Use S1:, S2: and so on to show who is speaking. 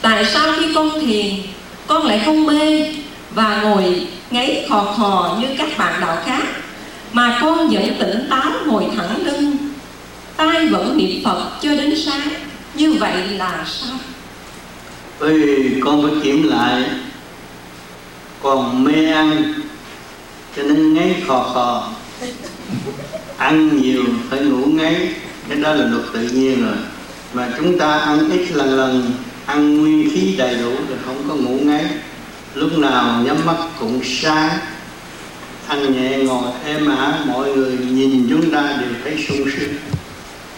S1: Tại sao khi con thiền, con lại không mê và ngồi ngáy khò khò như các bạn đạo khác, mà con vẫn tỉnh táo ngồi thẳng lưng, tai vẫn niệm Phật cho đến sáng? Như vậy là sao?
S2: Bởi vì con phải kiểm lại, còn mê ăn cho nên ngáy khò khò, ăn nhiều phải ngủ ngáy, cái đó là luật tự nhiên rồi. Mà chúng ta ăn ít lần, ăn nguyên khí đầy đủ rồi không có ngủ ngáy, lúc nào nhắm mắt cũng sáng, ăn nhẹ ngồi êm ả, mọi người nhìn chúng ta đều thấy sung sướng.